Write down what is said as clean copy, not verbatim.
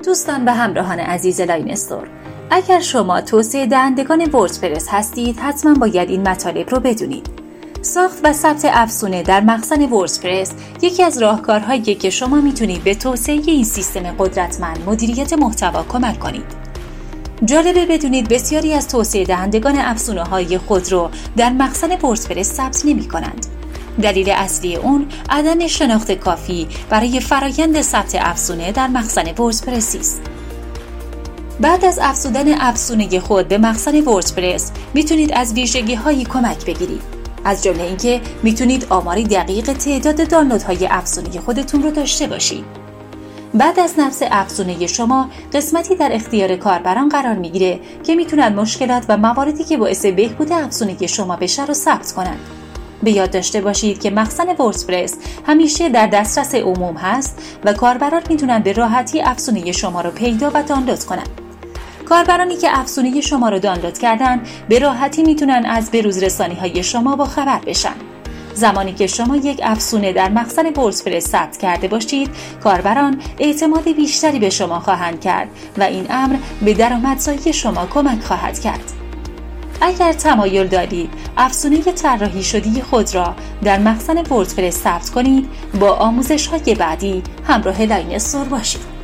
دوستان و همراهان عزیز لاین استور، اگر شما توسعه دهندگان وردپرس هستید حتما باید این مطالب رو بدونید. ساخت و ثبت افزونه در مخزن وردپرس یکی از راهکارهاییه که شما میتونید به توسعه این سیستم قدرتمند مدیریت محتوا کمک کنید. جالبه بدونید بسیاری از توسعه دهندگان افزونه‌های خود رو در مخزن وردپرس ثبت نمی‌کنند. دلیل اصلی اون عدم شناخت کافی برای فرایند ثبت افزونه در مخزن وردپرس است. بعد از افزودن افزونه خود به مخزن وردپرس میتونید از ویژگی‌هایی کمک بگیرید. از جمله اینکه میتونید آماری دقیق تعداد دانلودهای افزونه خودتون رو داشته باشید. بعد از نصب افزونه شما قسمتی در اختیار کاربران قرار میگیره که میتونن مشکلات و مواردی که باعث بهبود افزونه شما بشه رو ثبت کنند. به یاد داشته باشید که مخزن وردپرس همیشه در دسترس عموم هست و کاربران میتونن به راحتی افزونه شما رو پیدا و دانلود کنند. کاربرانی که افزونه شما رو دانلود کردن به راحتی میتونن از بروزرسانی‌های شما با خبر بشن. زمانی که شما یک افزونه در مخزن وردپرس ثبت کرده باشید، کاربران اعتماد بیشتری به شما خواهند کرد و این امر به درآمدزایی شما کمک خواهد کرد. اگر تمایل دارید افزونه طراحی شده خود را در مخزن وردپرس ثبت کنید، با آموزش‌های بعدی همراه لاین استور باشید.